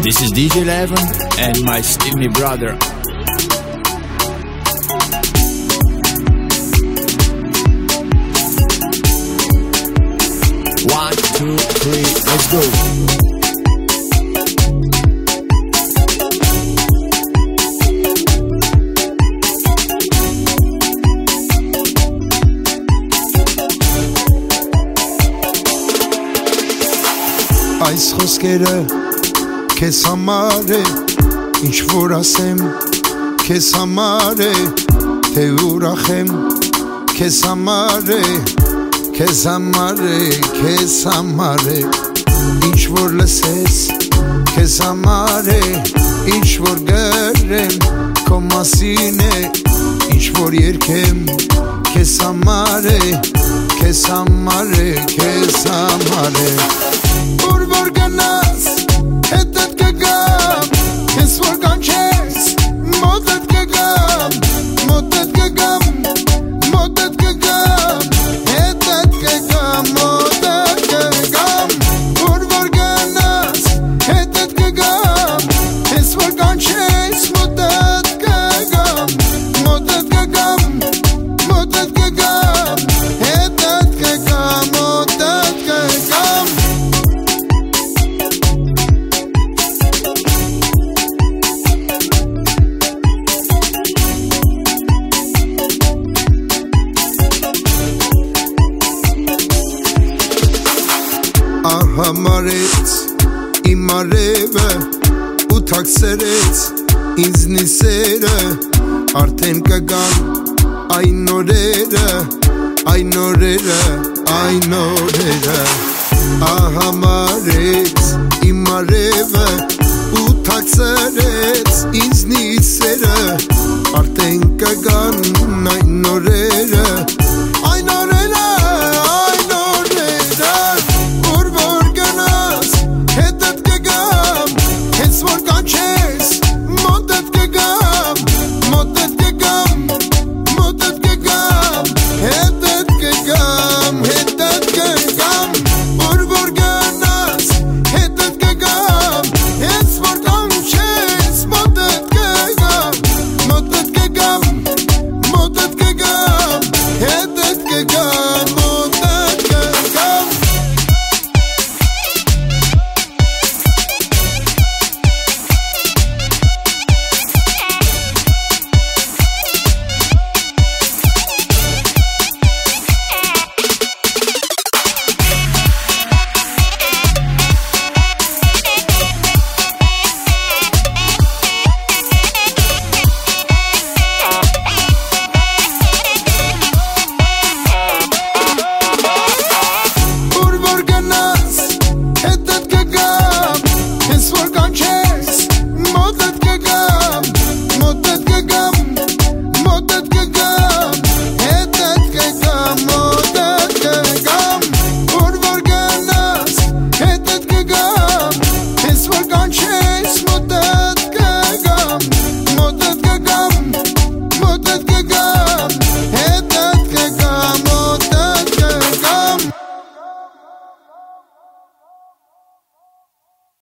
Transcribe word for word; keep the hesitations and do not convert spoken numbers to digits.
This is D J Eleven and my Steamy brother. One, two, three, let's go. Այս խոսքերը քեզ համար է, ինչ որ ասեմ քեզ համար է, թե ուրախ եմ քեզ համար է, քեզ համար է, քեզ համար է, ինչ որ լսես քեզ համար է, ինչ որ գրեմ քո մասին է, ինչ որ երգեմ քեզ համար է, քեզ համար է, քեզ համար է Որ որ գնաս, հետդ կգամ, ես որ կանչես, մոտդ կգամ, մոտդ կգամ, մոտդ կգամ, հետդ կգամ, մոտդ կգամ Որ որ գնաս, հետդ կգամ, ես որ կանչես, մոտդ կգամ, մոտդ կգամ, մոտդ կգամ, հետդ կգամ, մոտդ կգամ Համարեց իմ արևը ու թաքցրեց ինձնի սերը արդեն կգան այն օրերը այն օրերը այն օրերը Ահամարեց իմ արևը ու թաքցրեց ինձնի սերը արդեն կգան